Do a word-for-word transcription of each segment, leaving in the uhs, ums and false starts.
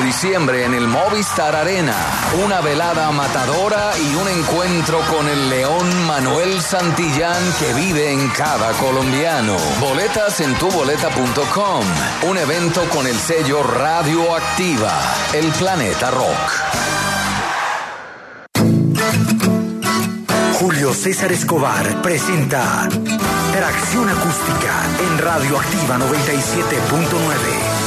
diciembre en el Movistar Arena. Una velada matadora y un encuentro con el León Manuel Santillán que vive en cada colombiano. Boletas en tu boleta punto com. Un evento con el sello Radioactiva. El Planeta Rock. Julio César Escobar presenta Tracción Acústica en Radioactiva noventa y siete punto nueve.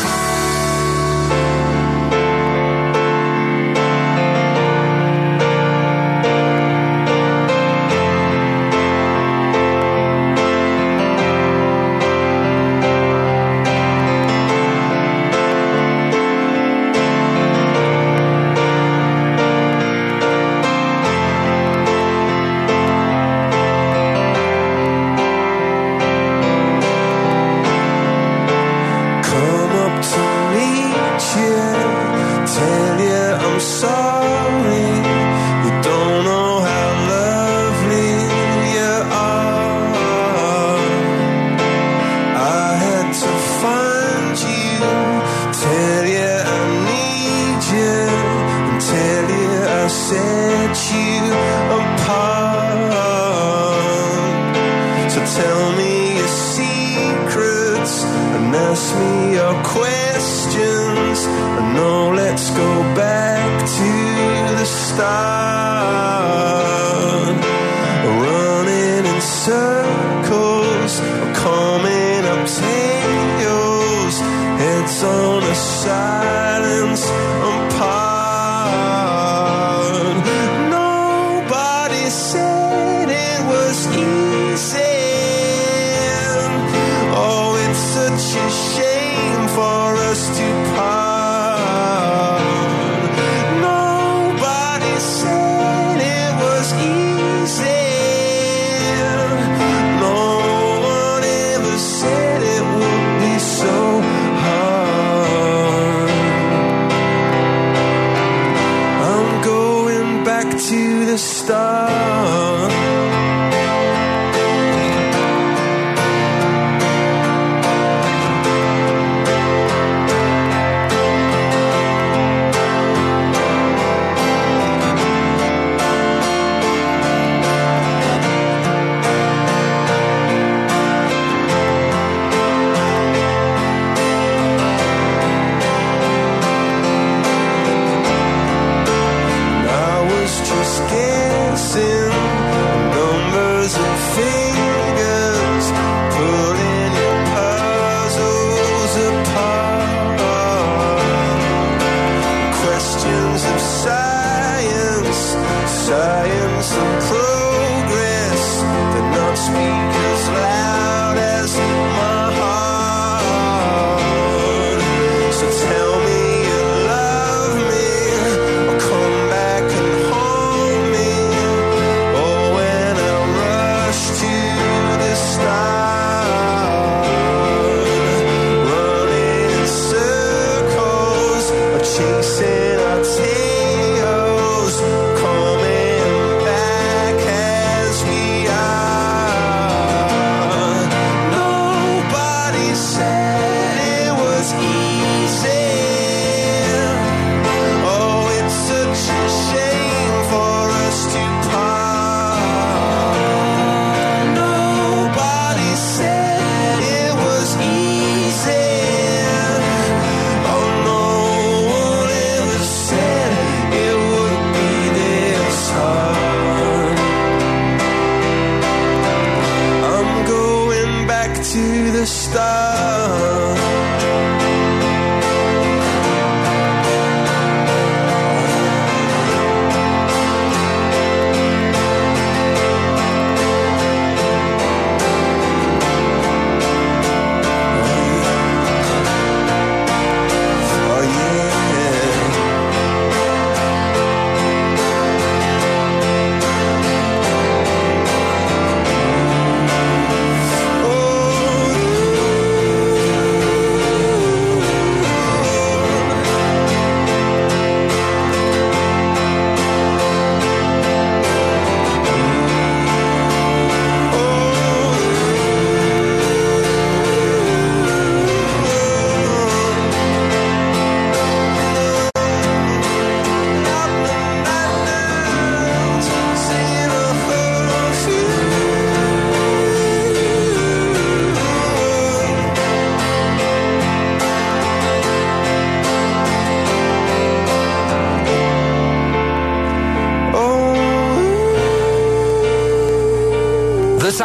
Said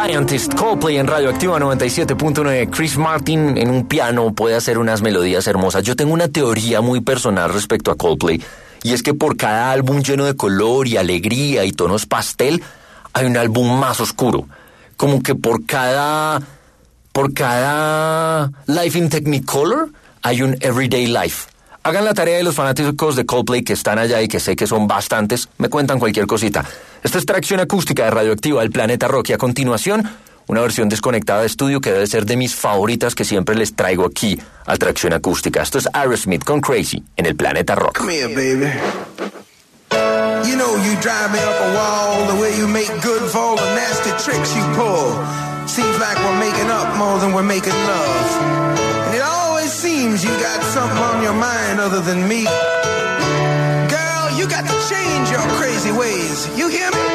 Scientist, Coldplay en Radioactiva noventa y siete punto nueve. Chris Martin en un piano puede hacer unas melodías hermosas. Yo tengo una teoría muy personal respecto a Coldplay, y es que por cada álbum lleno de color y alegría y tonos pastel, hay un álbum más oscuro. Como que por cada... por cada Life in Technicolor hay un Everyday Life. Hagan la tarea de los fanáticos de Coldplay que están allá y que sé que son bastantes. Me cuentan cualquier cosita. Esta es Tracción Acústica de Radioactiva, el Planeta Rock. Y a continuación, una versión desconectada de estudio que debe ser de mis favoritas que siempre les traigo aquí a Tracción Acústica. Esto es Aerosmith con Crazy en el Planeta Rock. Come here, baby. You know you drive me up a wall, the way you make good for all the nasty tricks you pull. Seems like we're making up more than we're making love. And it always seems you got something on your mind other than me. Girl, you got to change your crazy ways. You hear me?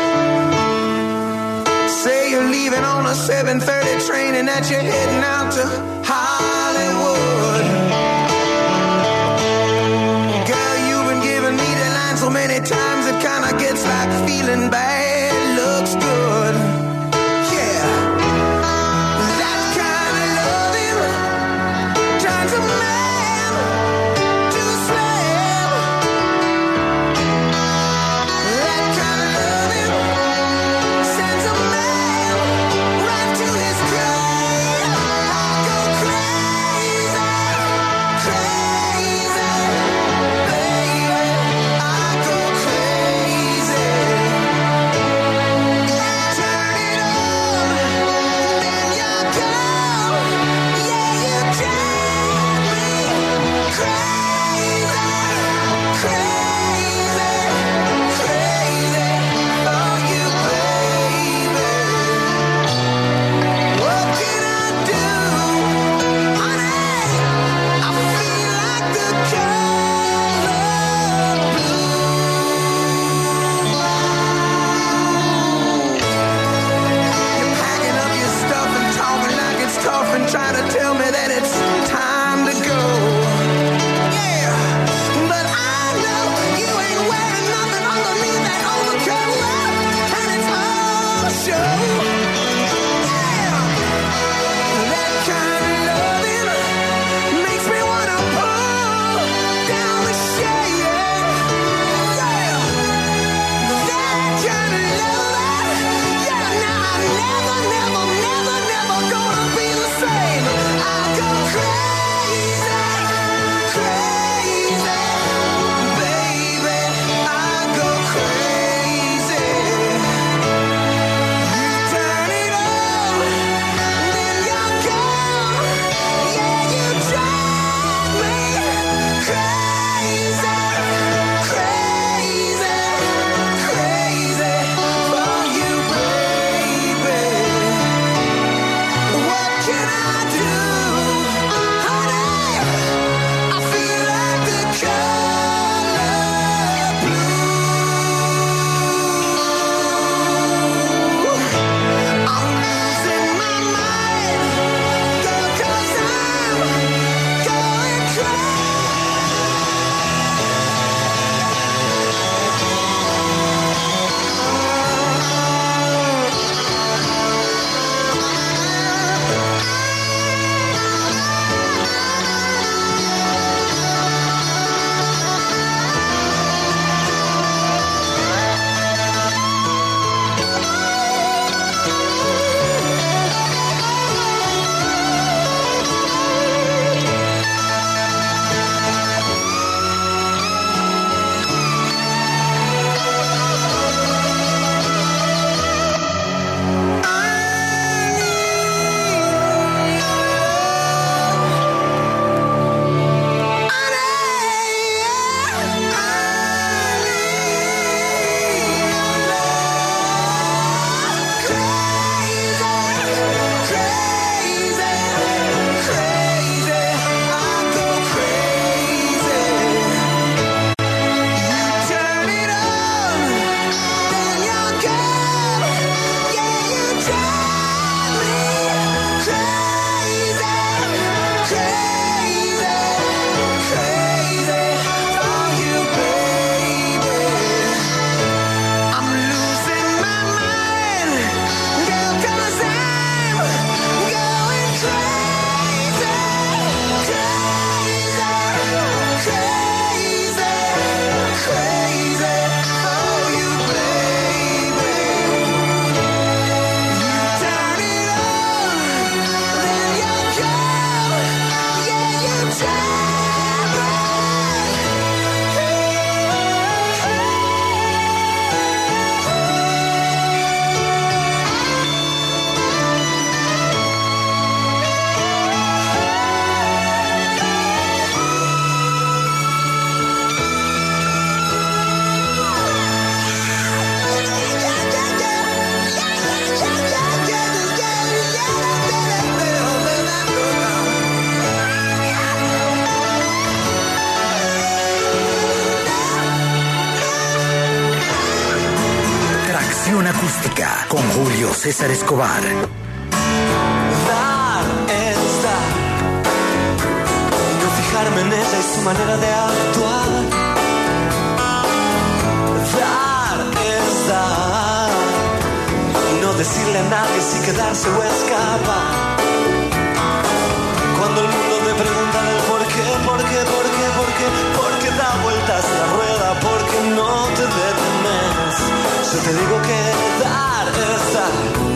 Say you're leaving on a seven thirty train and that you're heading out to Hollywood. Girl, you've been giving me the line so many times it kinda gets like feeling bad looks good. Crazy. Acústica con Julio César Escobar. Dar es dar, y no fijarme en ella y su manera de actuar. Dar es dar, y no decirle a nadie si quedarse o escapar. Cuando el mundo te pregunta del por qué, por qué, por qué, por qué, por qué da vueltas la rueda, por qué no te detenes, yo te digo que dar es dar.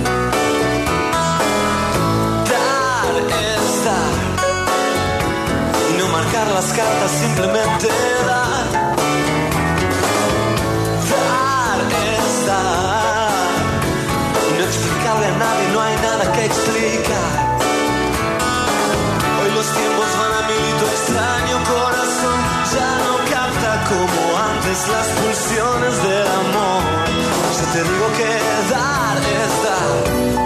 Dar es dar, y no marcar las cartas, simplemente dar. Dar es dar, y no explicarle a nadie, no hay nada que explicar. Hoy los tiempos van a mil y tu extraño corazón ya no capta como antes las pulsiones del amor. Yo te digo que dar es dar,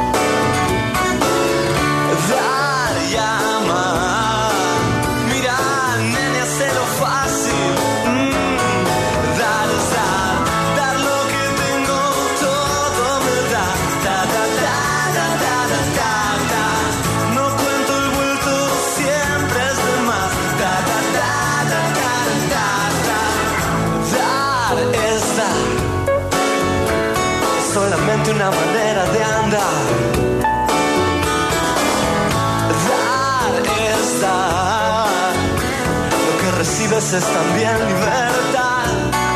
dar y amar. Mira, nene, hazlo fácil. Mm, dar es dar, dar lo que tengo, todo me da. Da, da, da, da, da, da, da, da. No cuento el vuelto, siempre es de más. Da, da, da, da, da, da, da. Dar es dar, solamente una manera de andar. Dar es dar, lo que recibes es también libertad.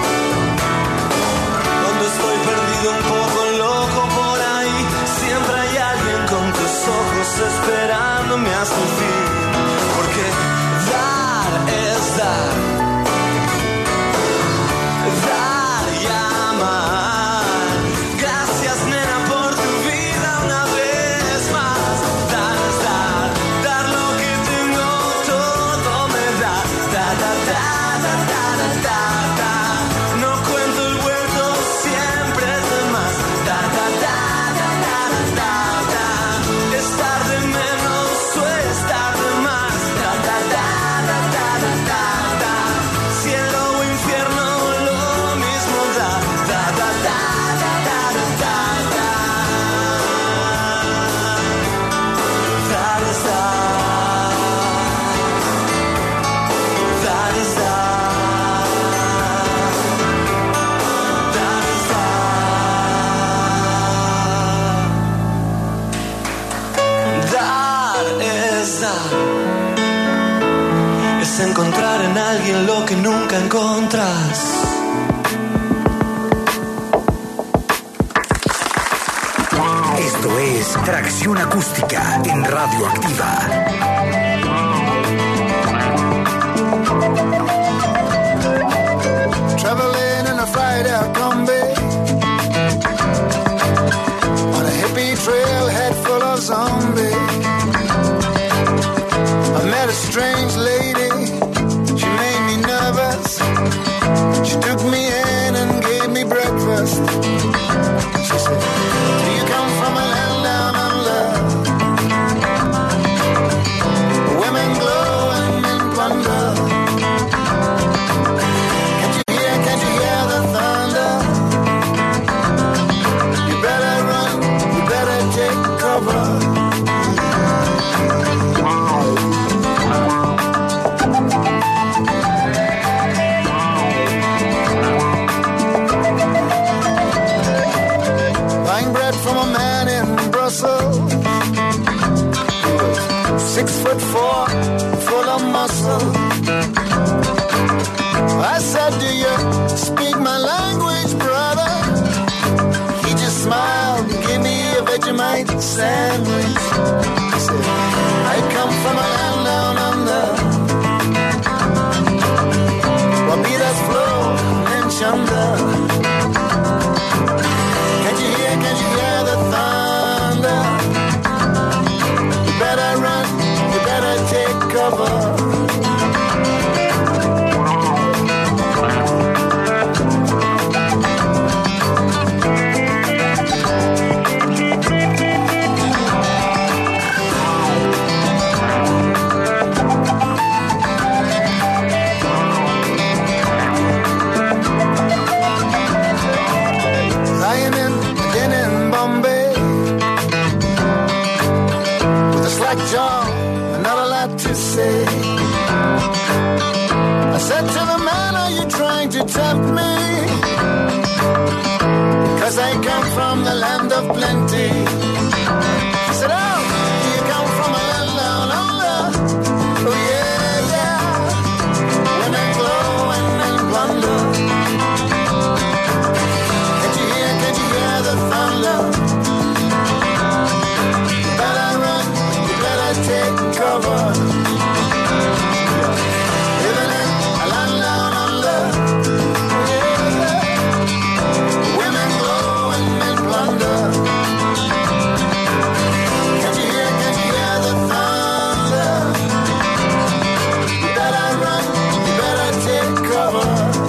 Cuando estoy perdido un poco loco por ahí, siempre hay alguien con tus ojos esperándome hasta el fin. Porque dar es dar, dar y amar. Gracias, nena, por tu vida una vez más. Dar es dar, dar lo que tengo, todo me da. Da, da, da, da, da, da, da, da. No cuento el vuelto, siempre es de más. Da, da, da, da, da, da, da, da. Estar de menos o estar de más. Da, da, da, da, da, da, da, da. Cielo o infierno, lo mismo da. Da, da, da, da, da, da, da, da. Dar es dar, dar es dar, dar es dar. Dar es dar, es encontrar en alguien lo que nunca encontras. Esto es Tracción Acústica en Radioactiva. Traveling in a Friday combi on a hippie trailhead full of zombies. I met a strange lady, she made me nervous. She took me in and gave me breakfast. She said, do you come from a land down under? Women glow and men plunder. Can't you hear, can't you hear the thunder? You better run, you better take cover. Buying bread from a man in Brussels. He was six foot four, full of muscle. I said, do you speak my language, brother? He just smiled and gave me a Vegemite sandwich. He said, I come from a land down under. Barbados flow and Chanda. Can't you hear, can't you hear the thunder? You better run, you better take cover. tempt me, 'cause I come from the land of plenty. She said, oh, you come from a land down under. Oh yeah, yeah. Women glow and men plunder. Can't you hear, can't you hear the thunder? You better run, you better take cover. Living in a land down under. Yeah, yeah. Women glow and men plunder. Can't you hear, can't you hear the thunder? You better run, you better take cover.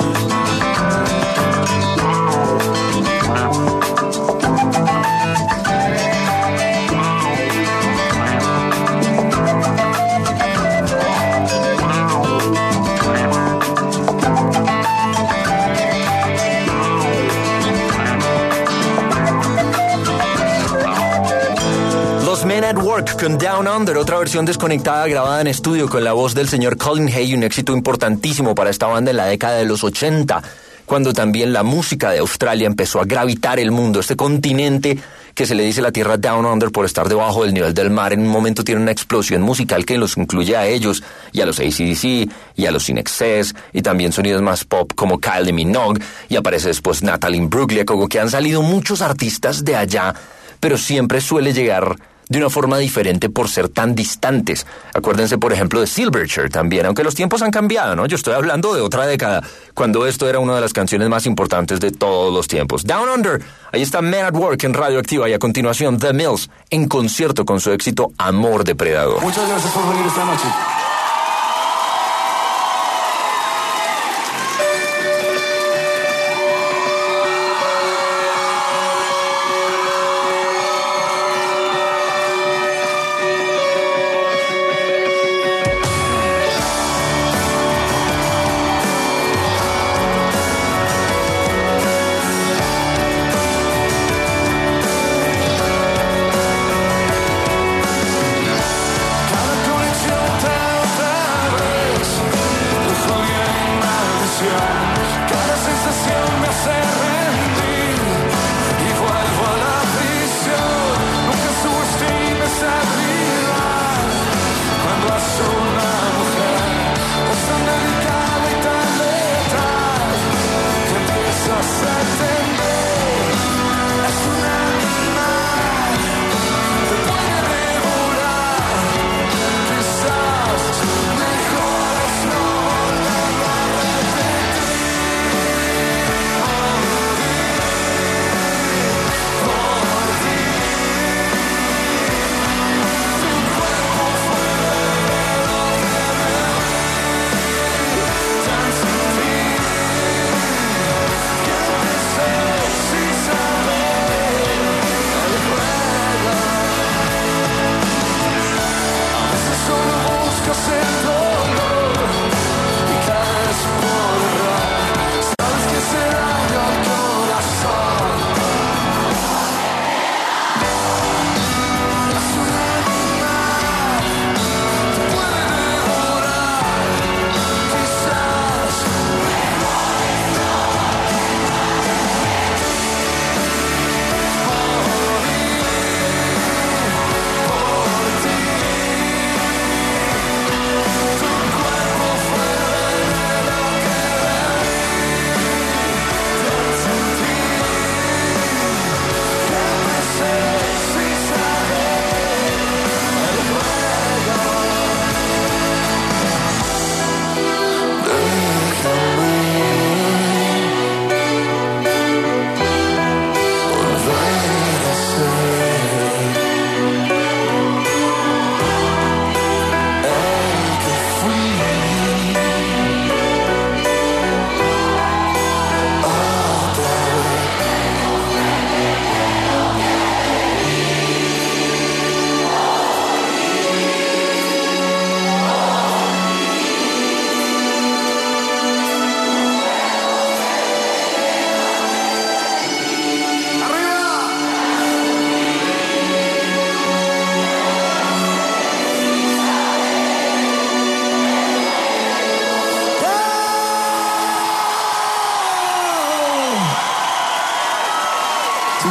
Los Men at Work con Down Under, otra versión desconectada grabada en estudio con la voz del señor Colin Hay, un éxito importantísimo para esta banda en la década de los ochenta, cuando también la música de Australia empezó a gravitar el mundo, este continente que se le dice la tierra Down Under por estar debajo del nivel del mar. En un momento tiene una explosión musical que los incluye a ellos y a los A C D C y a los In Excess y también sonidos más pop como Kylie Minogue, y aparece después Natalie Imbruglia, como que han salido muchos artistas de allá, pero siempre suele llegar de una forma diferente por ser tan distantes. Acuérdense, por ejemplo, de Silverchair también, aunque los tiempos han cambiado, ¿no? Yo estoy hablando de otra década, cuando esto era una de las canciones más importantes de todos los tiempos. Down Under, ahí está Men at Work en Radioactiva, y a continuación The Mills en concierto con su éxito Amor Depredador. Muchas gracias por venir esta noche. Coming to your town.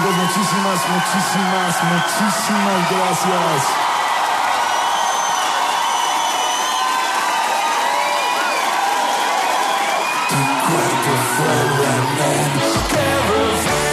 chicos, muchísimas, muchísimas, muchísimas gracias. Tu cuerpo fue realmente que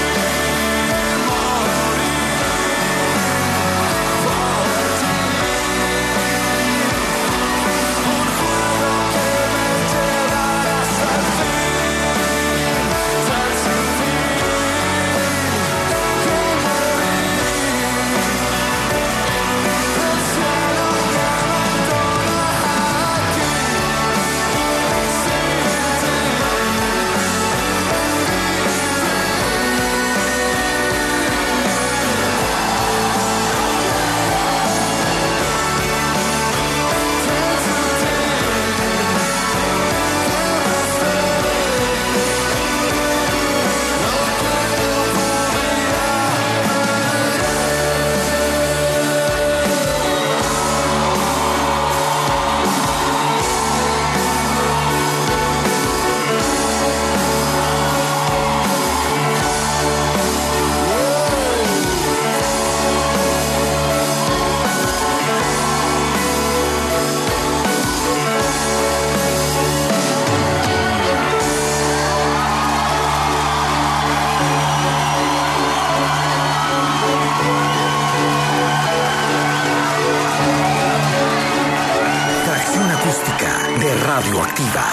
Radioactiva.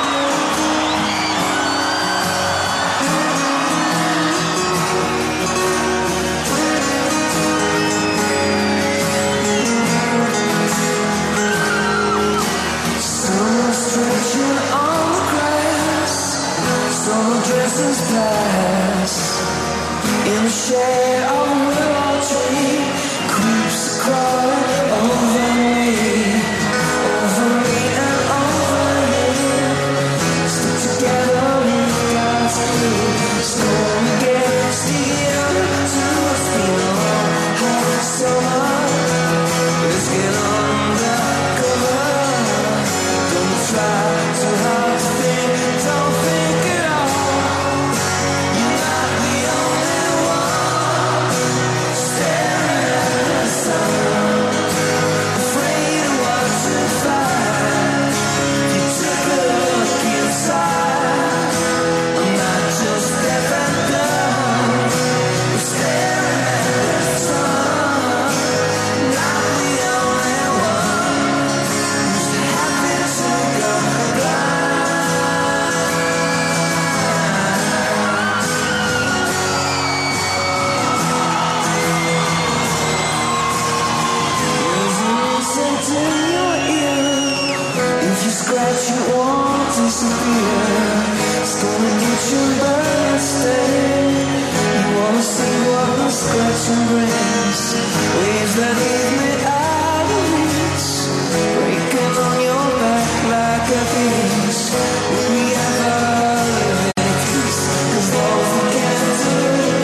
Some stretching on the grass, some dresses past. In the shade of a willow tree, creeps crawling over me, over me and over him. Stick together in God's blue, storm against the end to a spin-off. Hot summer, let's get under cover. Don't try too hard to think, don't think it all. You're not the only one staring at the sun, afraid of what to find. You took a look inside. I'm not just deaf and dumb, we're staring at the sun. Not the only one who's happy to go blind. There's an insect in your ear. If you scratch, it won't disappear. It's gonna get you burn instead. You wanna see what the scratching brings? Waves that leave me out of reach, breaking on your back like a beast. Will we ever live in peace? 'Cause all we can do,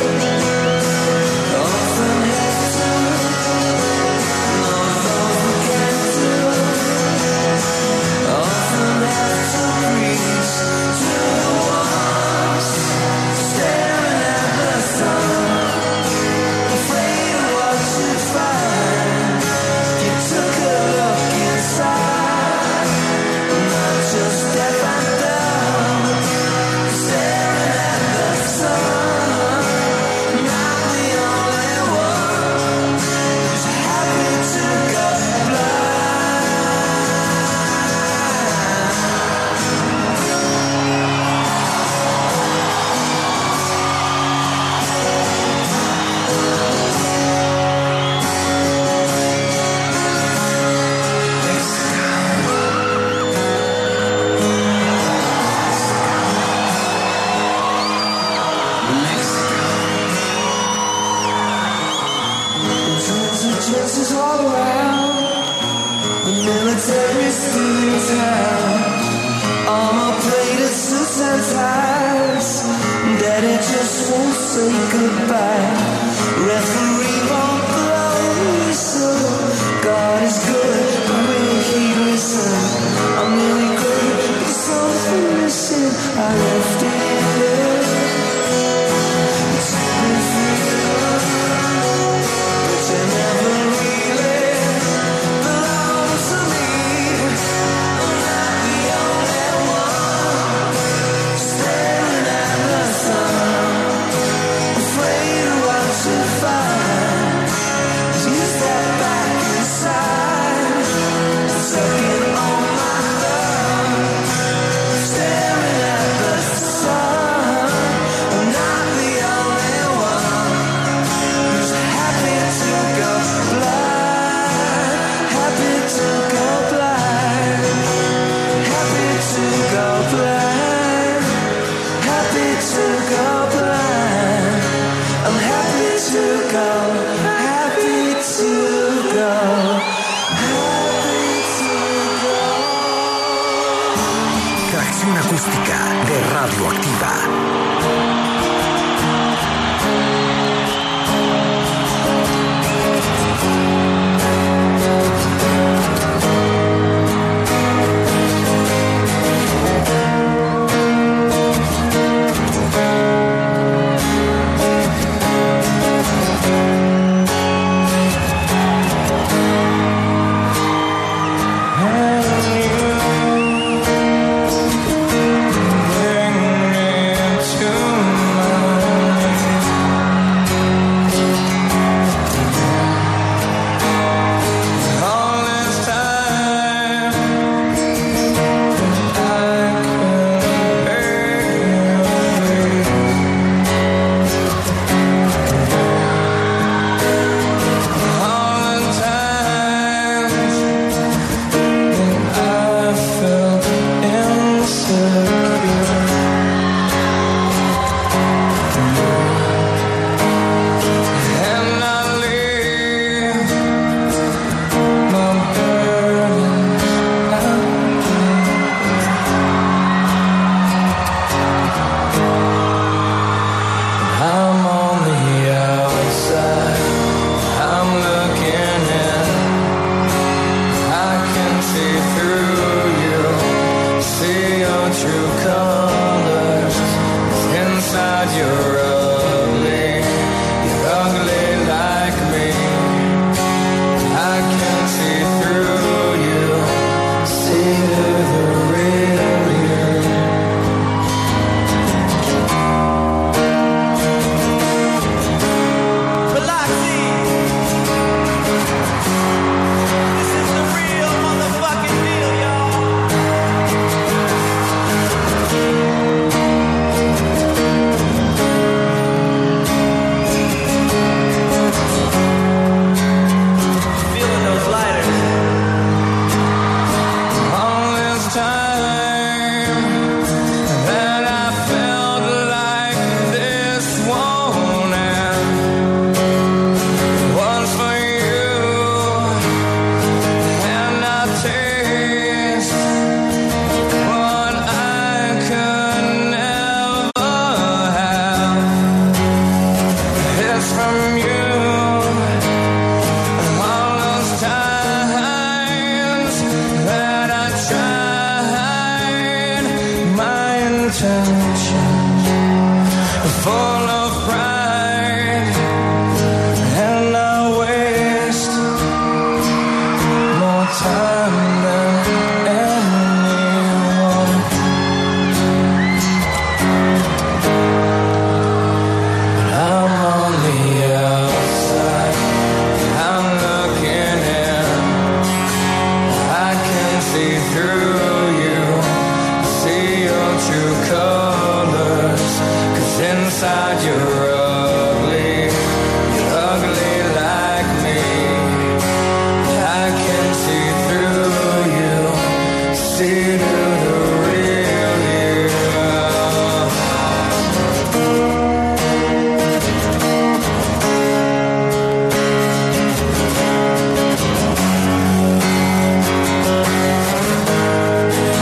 often have to. Not all we can do, often have to reach to the ones staring at the sun, afraid of what you find. You took a look inside, not just deaf and dumb, staring at the sun. Not the only one who's happy to go blind. Chances all around, the military still in town. Armor plated suits and ties, Daddy just won't say goodbye. Referee won't blow the whistle. God is good, but will he listen? I'm really good, but something missing. I left it there. It's me free. Radioactiva.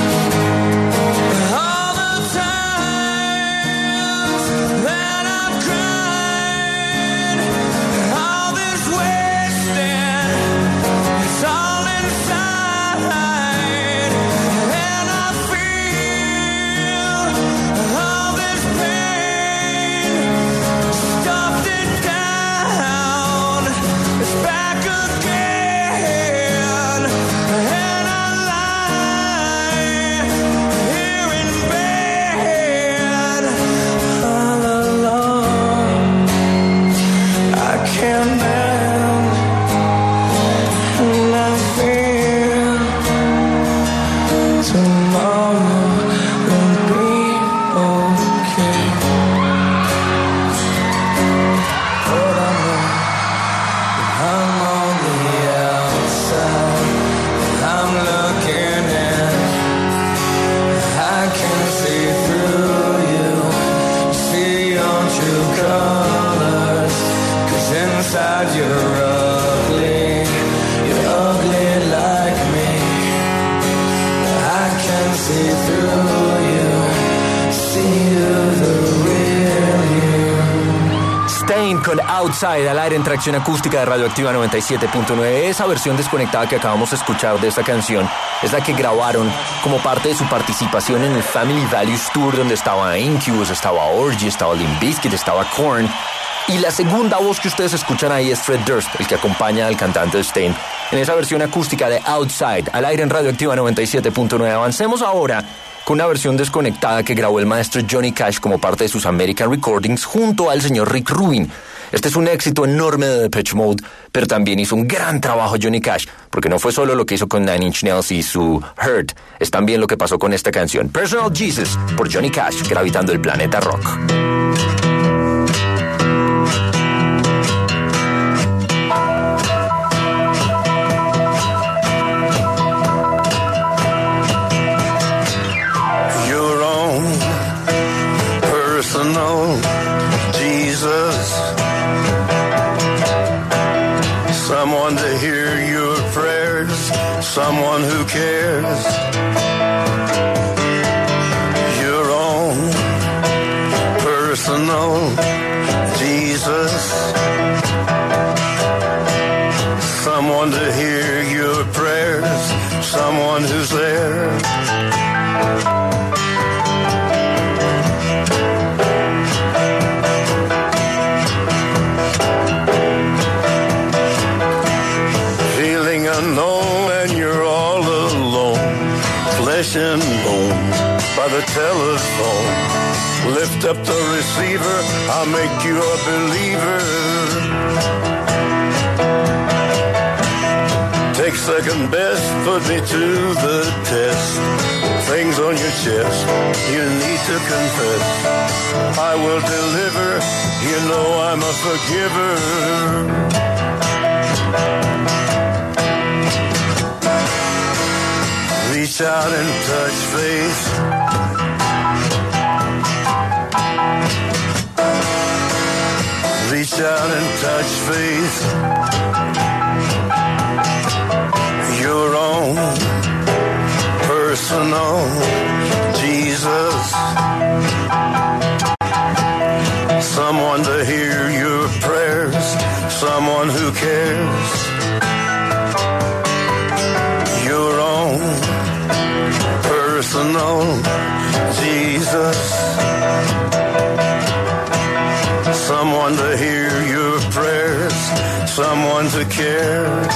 All the times that I've cried. Staind con Outside al aire en Tracción Acústica de Radioactiva noventa y siete punto nueve. Esa versión desconectada que acabamos de escuchar de esta canción es la que grabaron como parte de su participación en el Family Values Tour, donde estaba Incubus, estaba Orgy, estaba Limp Bizkit, estaba Korn. Y la segunda voz que ustedes escuchan ahí es Fred Durst, el que acompaña al cantante de Staind en esa versión acústica de Outside al aire en Radioactiva noventa y siete punto nueve. Avancemos ahora con una versión desconectada que grabó el maestro Johnny Cash como parte de sus American Recordings junto al señor Rick Rubin. Este es un éxito enorme de Depeche Mode, pero también hizo un gran trabajo Johnny Cash, porque no fue solo lo que hizo con Nine Inch Nails y su Hurt, es también lo que pasó con esta canción, Personal Jesus, por Johnny Cash, gravitando el planeta rock. Someone to hear your prayers, someone who cares. Your own personal Jesus. Someone to hear your prayers, someone who's there. Unknown and you're all alone, flesh and bone by the telephone. Lift up the receiver, I'll make you a believer. Take second best, put me to the test. Things on your chest, you need to confess. I will deliver, you know I'm a forgiver. Reach out and touch faith. Reach out and touch faith. Your own personal Jesus. Someone to hear your prayers, someone who cares. Your own personal Jesus. Someone to hear your prayers, someone to care.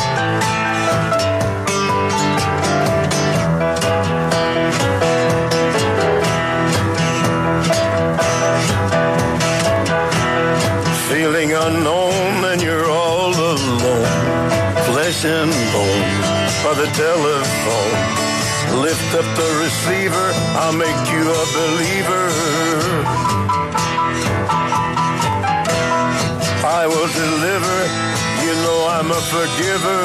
Feeling unknown and you're all alone, flesh and bone by the telephone. Lift up the receiver, I'll make you a believer. I will deliver, you know I'm a forgiver.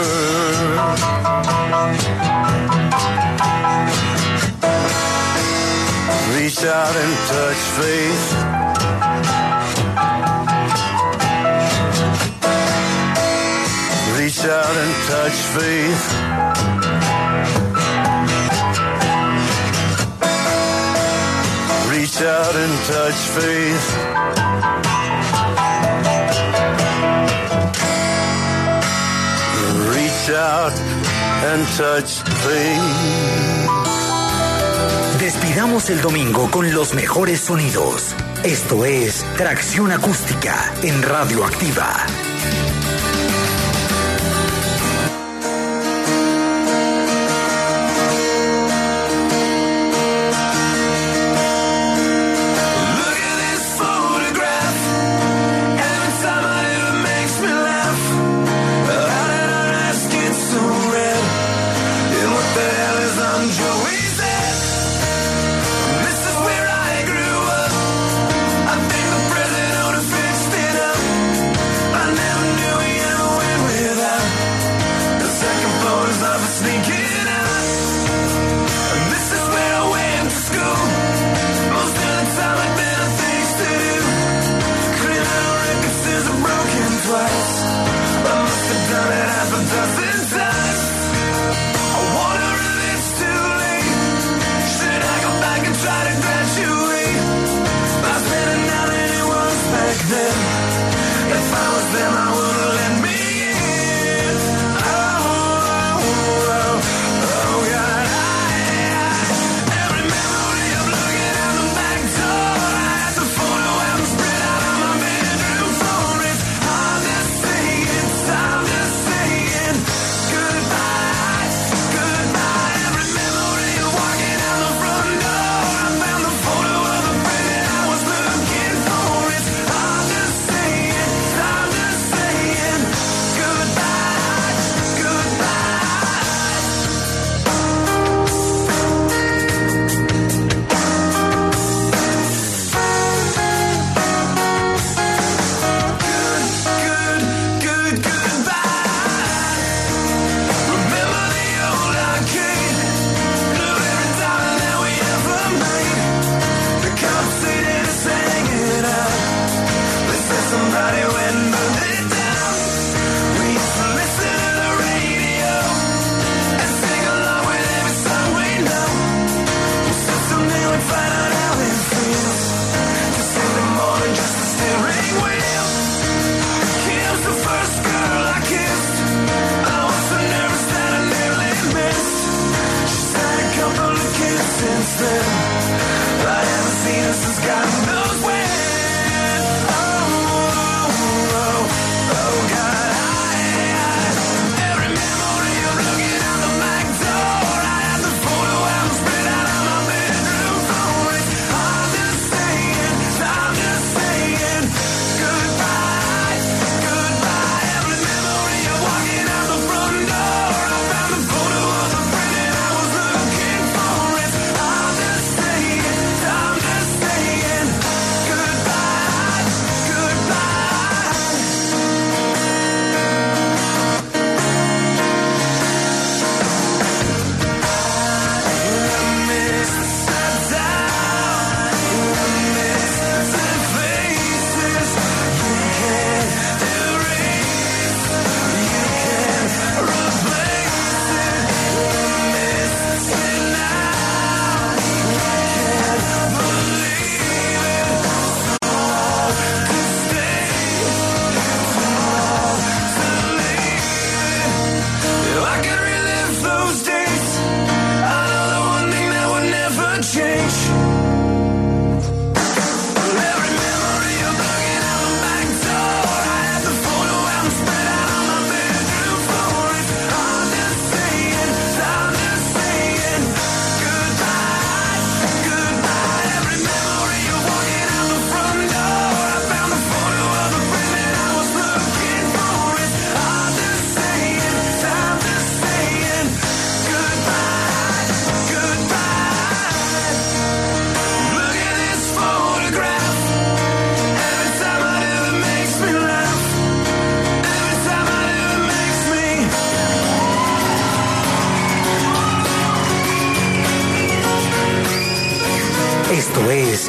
Reach out and touch faith. Reach out and touch faith. Reach out and touch faith. Reach out and touch faith. Despidamos el domingo con los mejores sonidos. Esto es Tracción Acústica en Radioactiva. I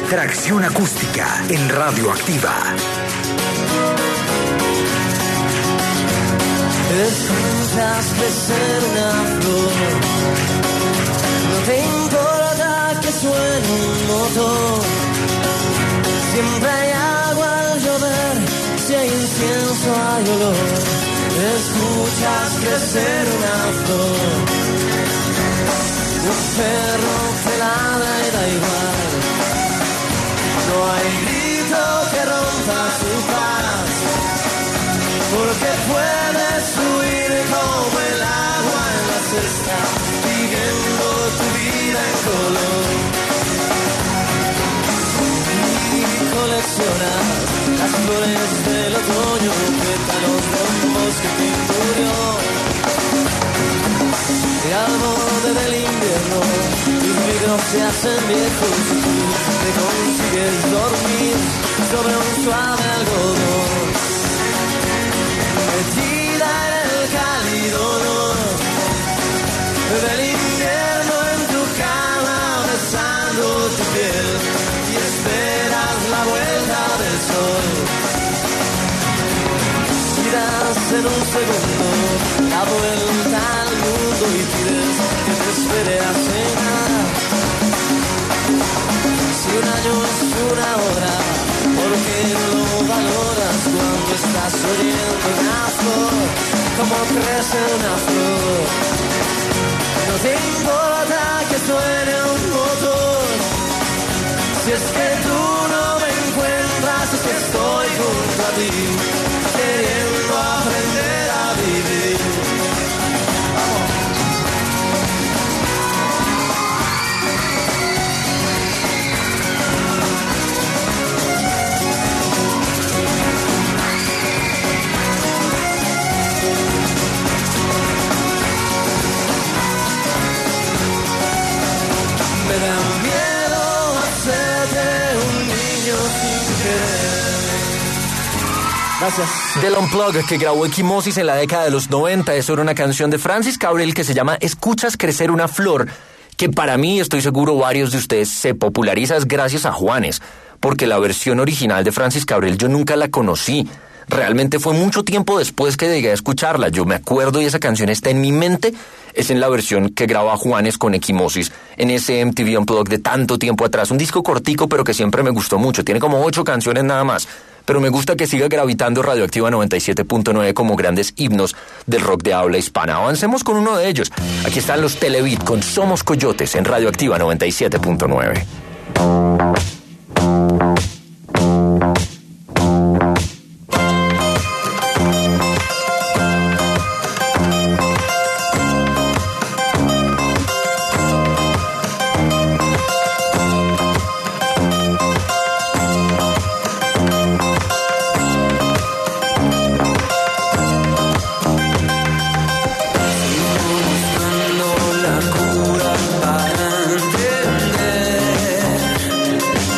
Tracción acústica en Radioactiva. Escuchas crecer una flor, no te importa que suene un motor, siempre hay agua al llover, si hay incienso hay olor. Escuchas crecer una flor, un perro que ladra y da igual, no hay grito que rompa su paz, porque puedes fluir como el agua en la cesta, viviendo tu vida en color. Y coleccionar las flores del otoño, pétalos rombos que pinturió. Y al borde del invierno, tus vidrios se hacen viejos y tú te consigues dormir sobre un suave algodón. Metida en el cálido olor del invierno en tu cama, besando tu piel y esperas la vuelta del sol. Y das en un segundo la vuelta al mundo y pides que te espere a cenar. Si un año es una hora, ¿por qué no lo valoras cuando estás oyendo una flor? Como crece una flor, no te importa que suene un motor. Si es que tú no me encuentras, es que estoy junto a ti, queriendo aprender a vivir. Vamos. Me da miedo hacerte un niño sin querer. Gracias. Del Unplugged que grabó Equimosis en la década de los noventa, eso era una canción de Francis Cabrel que se llama Escuchas crecer una flor, que para mí, estoy seguro varios de ustedes, se populariza gracias a Juanes, porque la versión original de Francis Cabrel yo nunca la conocí. Realmente fue mucho tiempo después que llegué a escucharla. Yo me acuerdo y esa canción está en mi mente. Es en la versión que graba Juanes con Equimosis en ese M T V Unplugged de tanto tiempo atrás. Un disco cortico, pero que siempre me gustó mucho. Tiene como ocho canciones nada más. Pero me gusta que siga gravitando Radioactiva noventa y siete punto nueve como grandes himnos del rock de habla hispana. Avancemos con uno de ellos. Aquí están los Telebeat con Somos Coyotes en Radioactiva noventa y siete punto nueve. Buscando la cura para entender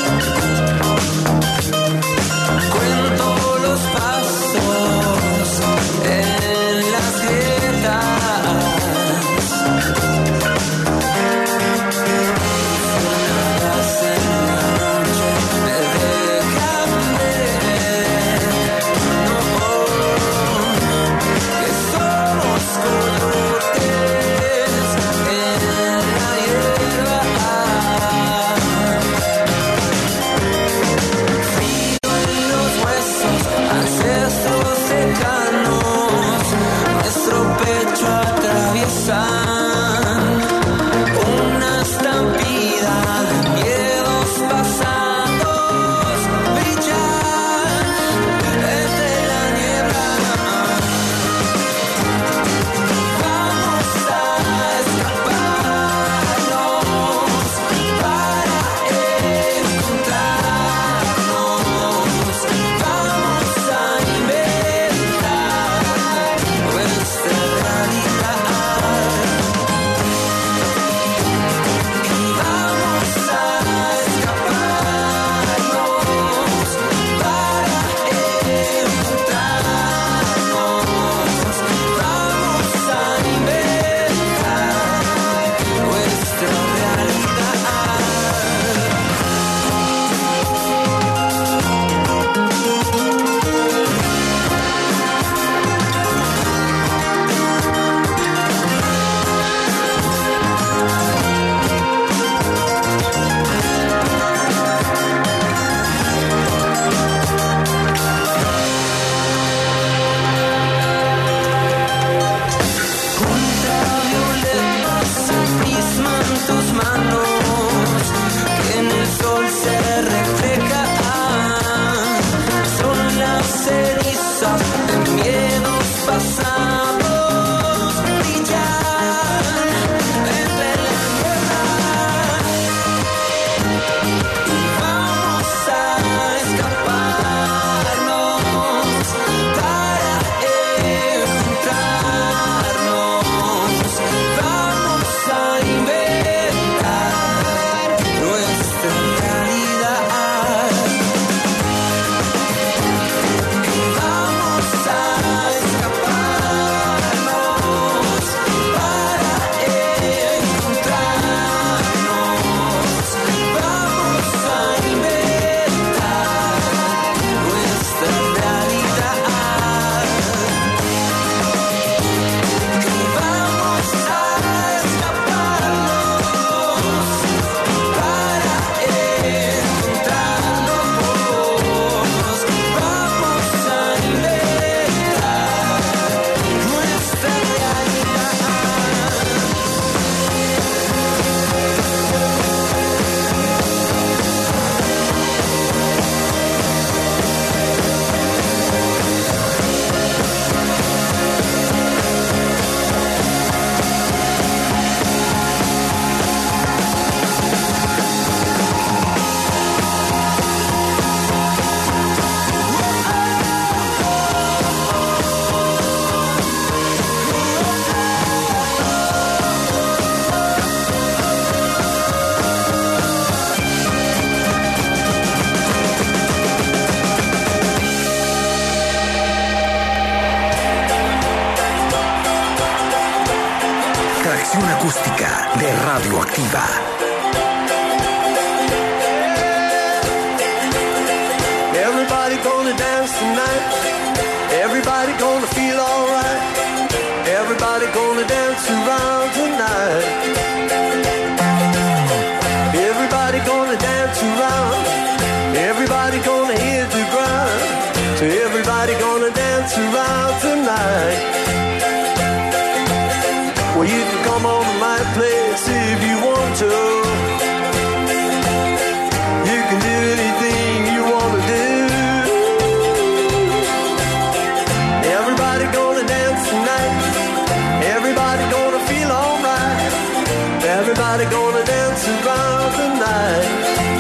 de Radioactiva. Everybody gonna dance tonight. Everybody gonna feel alright. Everybody gonna dance around tonight. Everybody gonna dance around. Everybody gonna hit the ground. So everybody gonna dance around tonight. Well, you can come on to my place if you want to. You can do anything you want to do. Everybody gonna dance tonight. Everybody gonna feel alright. Everybody gonna dance around tonight.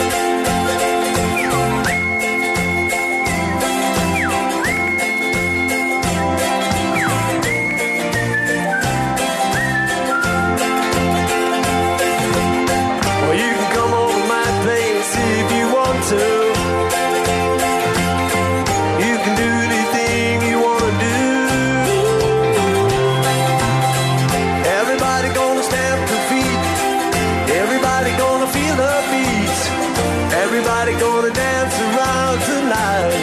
Well, you can come over to my place if you want to. You can do anything you want to do. Everybody gonna stamp their feet. Everybody gonna feel the beat. Everybody gonna dance around tonight.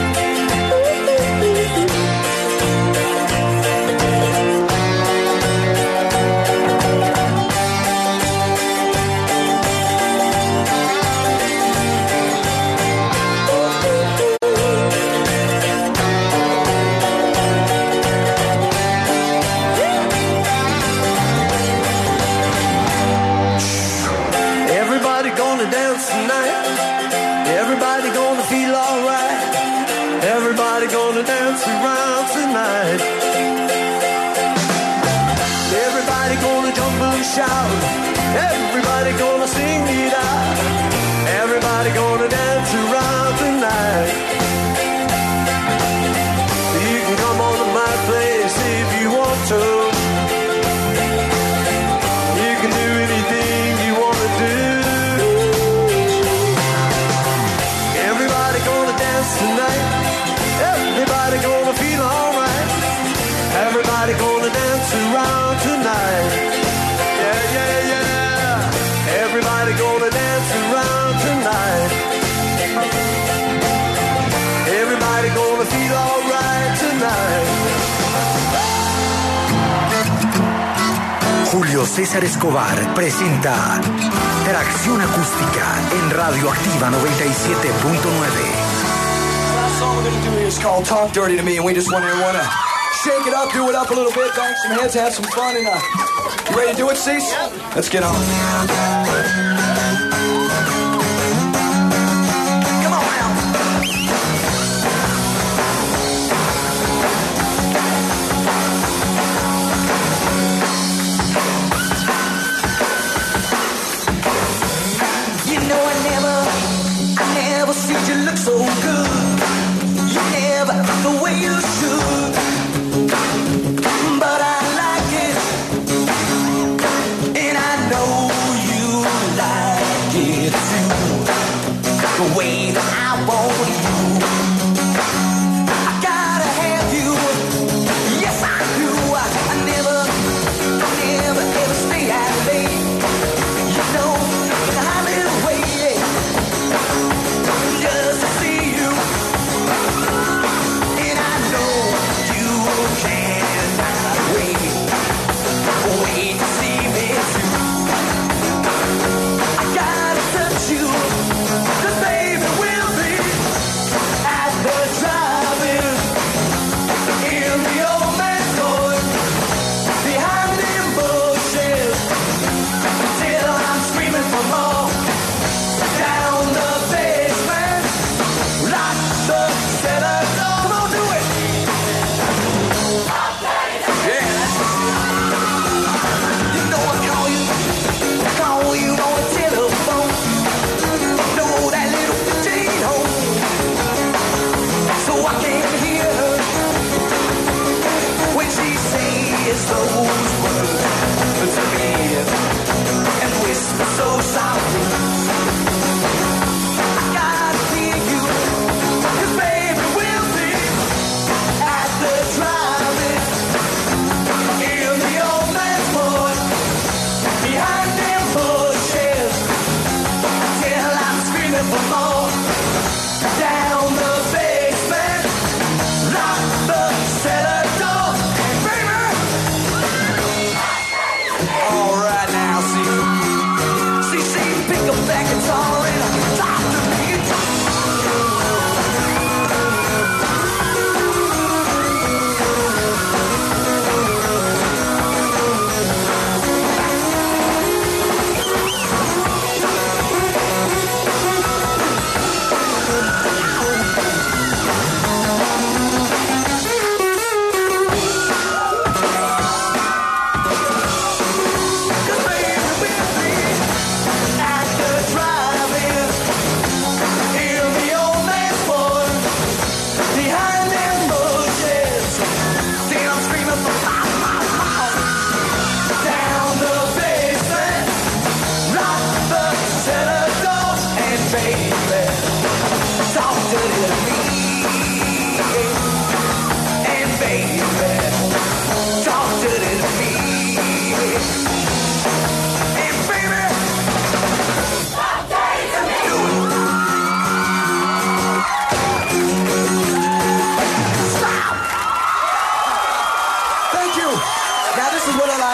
Everybody gonna dance tonight. Everybody gonna feel alright. Everybody gonna dance around tonight. Everybody gonna jump and shout. Everybody gonna sing it out. Everybody gonna dance around tonight. You can come on to my place if you want to. You can do anything you want to do. Everybody gonna dance tonight. Everybody gonna feel alright. Everybody gonna dance around tonight. Yeah, yeah, yeah. Everybody gonna dance around tonight. Everybody gonna feel alright tonight. Julio César Escobar presenta Tracción Acústica en Radioactiva noventa y siete punto nueve. Last song we're gonna do here is called Talk Dirty to Me, and we just want to want to shake it up, do it up a little bit, bang some heads, have some fun, and uh, you ready to do it, Cease? Yep. Let's get on. Come on now. You know I never, I never seen you look so good. You never act the way you should. But I like it, and I know you like it too. The way that I want you, I gotta have you. Yes I do. I, I never, I never ever stay out late. You know, I live waiting just to see you, and I know you cannot wait, wait to see me too. I gotta touch you, 'cause baby we'll be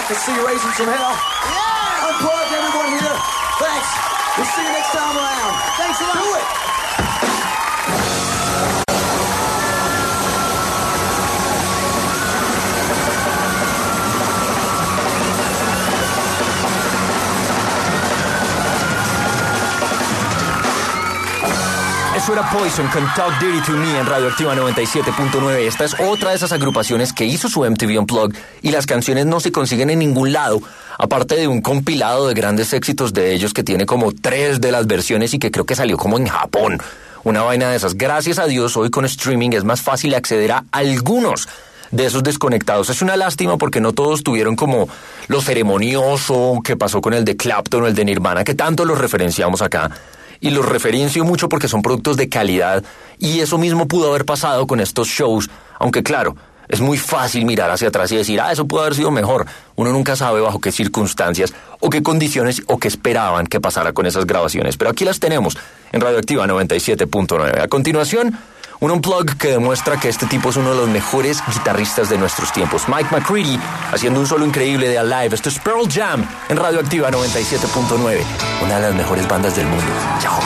can see you raising some hell. Yeah! Unplugged, everyone here. Thanks. We'll see you next time around. Thanks a lot. Do it. Eso era Poison con Talk Dirty to Me en Radioactiva noventa y siete punto nueve. Esta es otra de esas agrupaciones que hizo su M T V Unplugged y las canciones no se consiguen en ningún lado, aparte de un compilado de grandes éxitos de ellos que tiene como tres de las versiones y que creo que salió como en Japón. Una vaina de esas. Gracias a Dios, hoy con streaming es más fácil acceder a algunos de esos desconectados. Es una lástima porque no todos tuvieron como lo ceremonioso que pasó con el de Clapton o el de Nirvana, que tanto los referenciamos acá. Y los referencio mucho porque son productos de calidad y eso mismo pudo haber pasado con estos shows, aunque claro, es muy fácil mirar hacia atrás y decir, ah, eso pudo haber sido mejor. Uno nunca sabe bajo qué circunstancias o qué condiciones o qué esperaban que pasara con esas grabaciones, pero aquí las tenemos en Radioactiva noventa y siete punto nueve. A continuación, un unplug que demuestra que este tipo es uno de los mejores guitarristas de nuestros tiempos. Mike McCready haciendo un solo increíble de Alive. Esto es Pearl Jam en Radioactiva noventa y siete punto nueve. Una de las mejores bandas del mundo. Chao.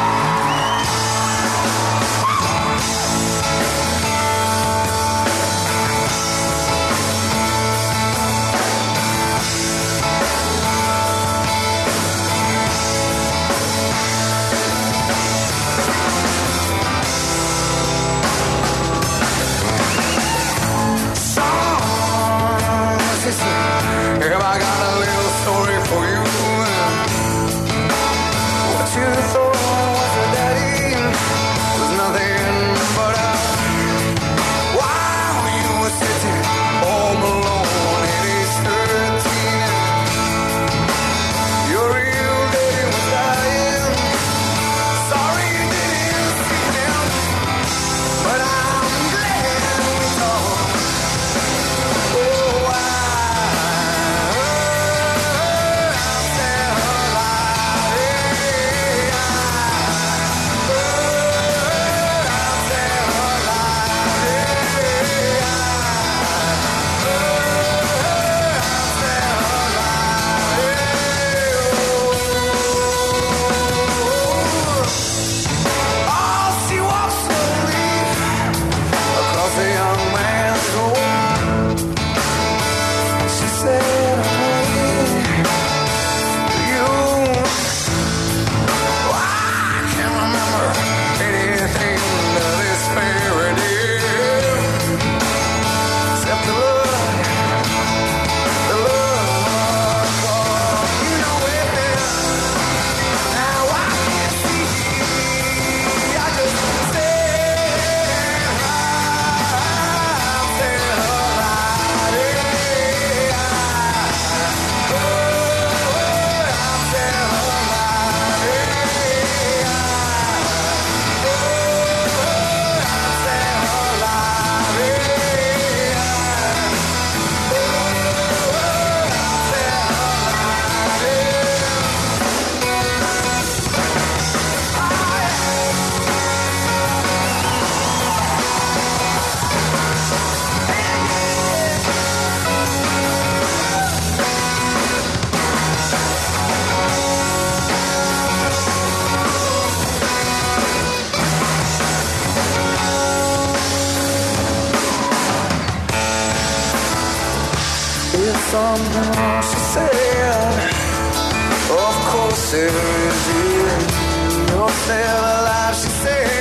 Something she said, of course there is. You're still alive, she said.